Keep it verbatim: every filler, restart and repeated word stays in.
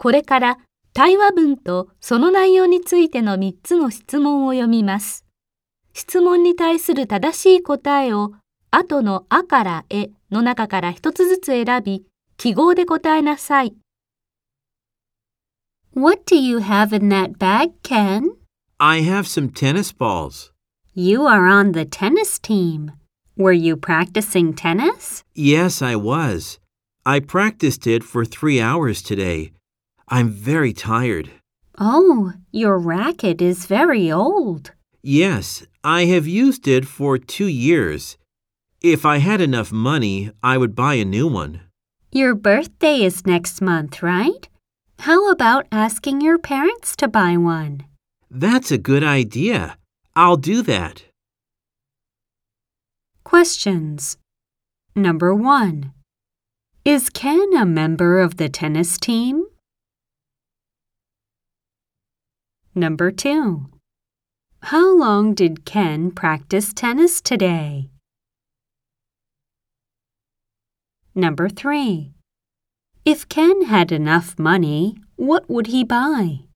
これから対話文とその内容についてのみっつの質問を読みます。質問に対する正しい答えを後のあからえの中から一つずつ選び、記号で答えなさい。 What do you have in that bag, Ken? I have some tennis balls. You are on the tennis team. Were you practicing tennis? Yes, I was. I practiced it for three hours today. I'm very tired. Oh, your racket is very old. Yes, I have used it for two years. If I had enough money, I would buy a new one. Your birthday is next month, right? How about asking your parents to buy one? That's a good idea. I'll do that. Questions. Number one. Is Ken a member of the tennis team? Number two. How long did Ken practice tennis today? Number three. If Ken had enough money, what would he buy?